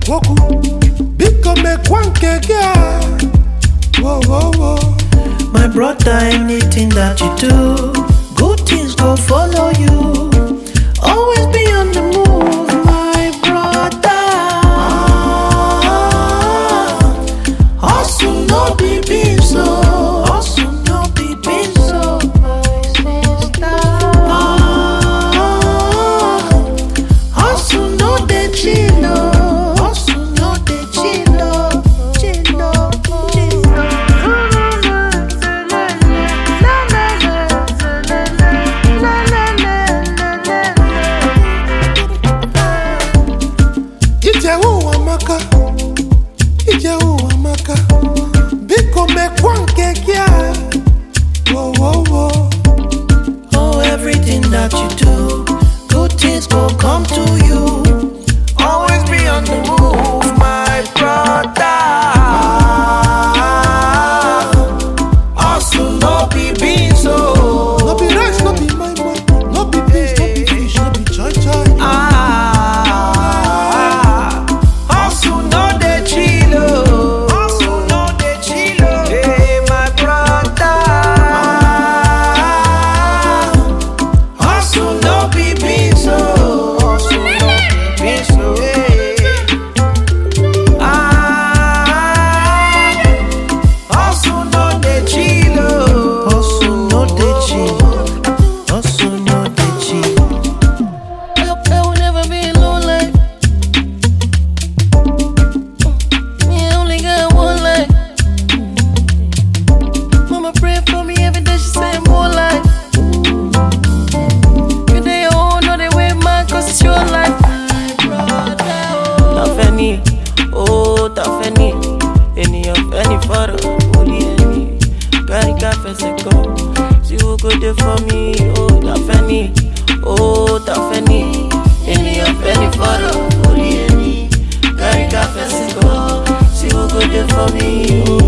Woku, biko me kwankege. Whoa, whoa, whoa. My brother, anything that you do, good things go follow you. Always be on the move, my brother. Hustle no be so. Hustle no be so, my sister. Hustle no dey chill. Hustle no dey chill. Ije amaka, biko me kwankege. Whoa, whoa, whoa. Oh, everything that you do, good things go come to you. Always be on the move, my brother. Hustle no be so. No be rice, no be my man. No be beans, no be fish, no be joy joy. Hustle no dey chill. Hustle no dey chill. Hey, my brother. Hustle no be so. Hustle no be so. Hustle no dey chill. Hustle no dey chill. Hustle no dey chill. I will never be alone like. Me, I only got one life. Mama pray for me every day, she say more life. You day your own, no they way mine, cause it's your life. Tafeni, oh Tafeni, any of any photo, only any. Carry cafe se go, she will go there for me. Oh Tafeni, any of any photo, only any. Carry cafe se go, she will go there for me. Oh.